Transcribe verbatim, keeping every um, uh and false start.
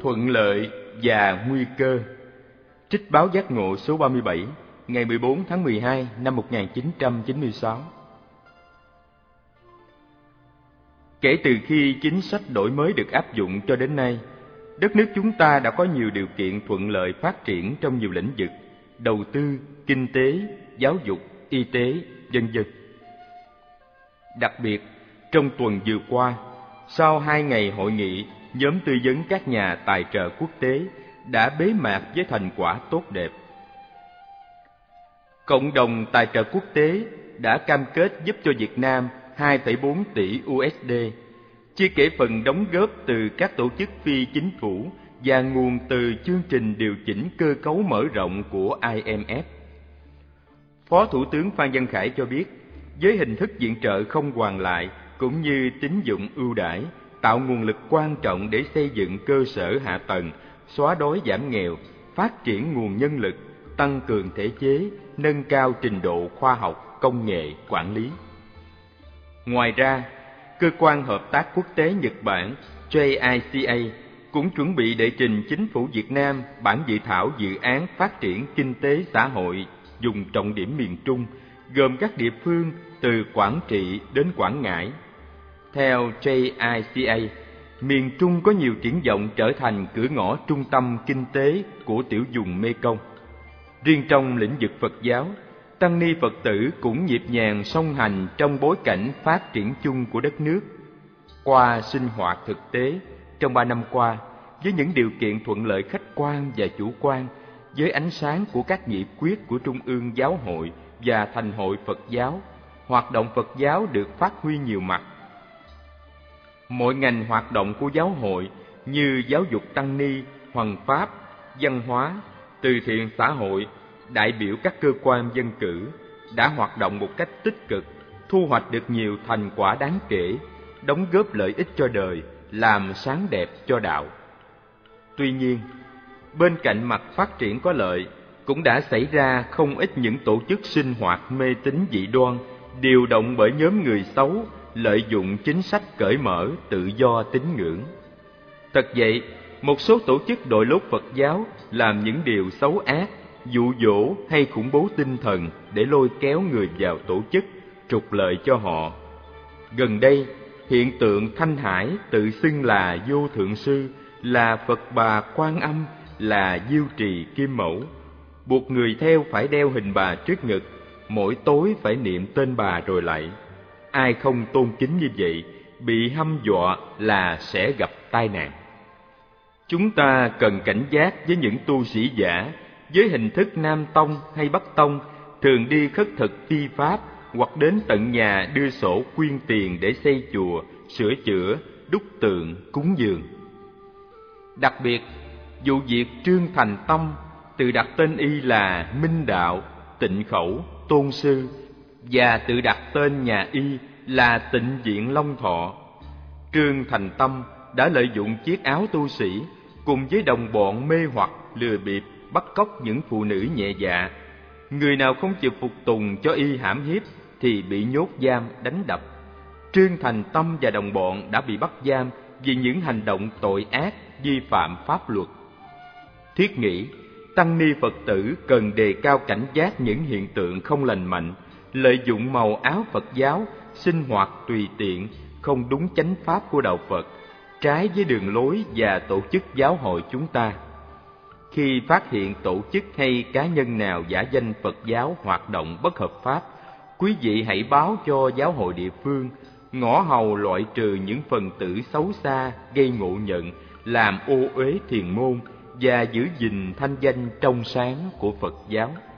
thuận lợi và nguy cơ. Trích báo Giác Ngộ số ba mươi bảy, ngày mười bốn tháng mười hai năm một nghìn chín trăm chín mươi sáu. Kể từ khi chính sách đổi mới được áp dụng cho đến nay, đất nước chúng ta đã có nhiều điều kiện thuận lợi phát triển trong nhiều lĩnh vực: đầu tư, kinh tế, giáo dục, y tế, vân vân. Đặc biệt, trong tuần vừa qua, sau hai ngày hội nghị, nhóm tư vấn các nhà tài trợ quốc tế đã bế mạc với thành quả tốt đẹp. Cộng đồng tài trợ quốc tế đã cam kết giúp cho Việt Nam hai phẩy bốn tỷ u ét đê, chưa kể phần đóng góp từ các tổ chức phi chính phủ và nguồn từ chương trình điều chỉnh cơ cấu mở rộng của i em ép. Phó Thủ tướng Phan Văn Khải cho biết, với hình thức viện trợ không hoàn lại cũng như tín dụng ưu đãi, tạo nguồn lực quan trọng để xây dựng cơ sở hạ tầng, xóa đói giảm nghèo, phát triển nguồn nhân lực, tăng cường thể chế, nâng cao trình độ khoa học, công nghệ, quản lý. Ngoài ra, Cơ quan Hợp tác Quốc tế Nhật Bản J I C A cũng chuẩn bị đệ trình chính phủ Việt Nam bản dự thảo dự án phát triển kinh tế xã hội vùng trọng điểm miền Trung, gồm các địa phương từ Quảng Trị đến Quảng Ngãi. Theo J I C A, miền Trung có nhiều triển vọng trở thành cửa ngõ trung tâm kinh tế của tiểu vùng Mekong. Riêng trong lĩnh vực Phật giáo, tăng ni Phật tử cũng nhịp nhàng song hành trong bối cảnh phát triển chung của đất nước. Qua sinh hoạt thực tế trong ba năm qua, với những điều kiện thuận lợi khách quan và chủ quan, với ánh sáng của các nghị quyết của Trung ương Giáo hội và Thành hội Phật giáo, hoạt động Phật giáo được phát huy nhiều mặt. Mọi ngành hoạt động của giáo hội như giáo dục tăng ni, hoằng pháp, văn hóa, từ thiện xã hội, đại biểu các cơ quan dân cử đã hoạt động một cách tích cực, thu hoạch được nhiều thành quả đáng kể, đóng góp lợi ích cho đời, làm sáng đẹp cho đạo. Tuy nhiên, bên cạnh mặt phát triển có lợi, cũng đã xảy ra không ít những tổ chức sinh hoạt mê tín dị đoan, điều động bởi nhóm người xấu, lợi dụng chính sách cởi mở, tự do tín ngưỡng. Thật vậy, một số tổ chức đội lốt Phật giáo làm những điều xấu ác, dụ dỗ hay khủng bố tinh thần để lôi kéo người vào tổ chức, trục lợi cho họ. Gần đây, hiện tượng Thanh Hải tự xưng là Vô Thượng Sư, là Phật Bà Quan Âm, là Diêu Trì Kim Mẫu, buộc người theo phải đeo hình bà trước ngực, mỗi tối phải niệm tên bà rồi lạy. Ai không tôn kính như vậy, bị hăm dọa là sẽ gặp tai nạn. Chúng ta cần cảnh giác với những tu sĩ giả, với hình thức Nam Tông hay Bắc Tông, thường đi khất thực phi pháp hoặc đến tận nhà đưa sổ quyên tiền để xây chùa, sửa chữa, đúc tượng, cúng dường. Đặc biệt, vụ việc Trương Thành Tâm tự đặt tên y là Minh Đạo, Tịnh Khẩu, Tôn Sư và tự đặt tên nhà y là Tịnh Viện Long Thọ. Trương Thành Tâm đã lợi dụng chiếc áo tu sĩ cùng với đồng bọn mê hoặc, lừa bịp, bắt cóc những phụ nữ nhẹ dạ. Người nào không chịu phục tùng cho y hãm hiếp thì bị nhốt giam, đánh đập. Trương Thành Tâm và đồng bọn đã bị bắt giam vì những hành động tội ác, vi phạm pháp luật. Thiết nghĩ, tăng ni Phật tử cần đề cao cảnh giác những hiện tượng không lành mạnh, lợi dụng màu áo Phật giáo, sinh hoạt tùy tiện, không đúng chánh pháp của đạo Phật, trái với đường lối và tổ chức giáo hội chúng ta. Khi phát hiện tổ chức hay cá nhân nào giả danh Phật giáo hoạt động bất hợp pháp, quý vị hãy báo cho giáo hội địa phương, ngõ hầu loại trừ những phần tử xấu xa, gây ngộ nhận, làm ô uế thiền môn và giữ gìn thanh danh trong sáng của Phật giáo.